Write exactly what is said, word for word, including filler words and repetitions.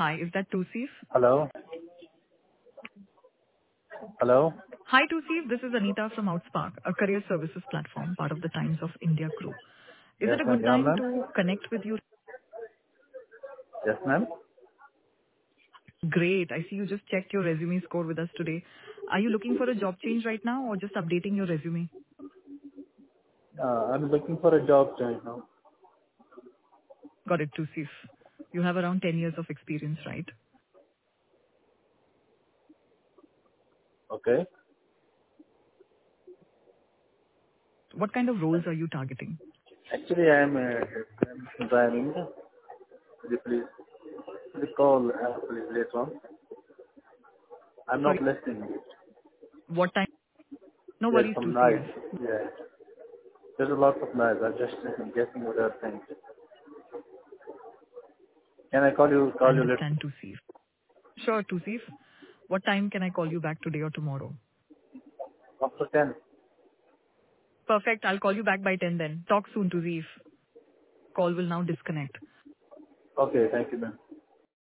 Hi, is that Tusif? Hello? Hello? Hi, Tusif. This is Anita from Outspark, a career services platform, part of the Times of India group. Is Yes, it a ma'am. good Yeah, time ma'am? to connect with you? Yes, ma'am? Great. I see you just checked your resume score with us today. Are you looking for a job change right now or just updating your resume? Uh, I'm looking for a job right now. Got it, Tusif. You have around ten years of experience, right? Okay. What kind of roles are you targeting? Actually, I'm, uh, I'm driving. Could you please, could you call uh, please later on? I'm not Sorry, listening. what time? No There's worries, some Tusif. noise. Yeah. There's a lot of noise. I'm just uh, guessing what you're saying. Can I call you, I call you later? understand, Tusif. Sure, Tusif. What time can I call you back today or tomorrow? After ten? Perfect. I'll call you back by ten then. Talk soon, Tusif. Call will now disconnect. Okay, thank you, ma'am.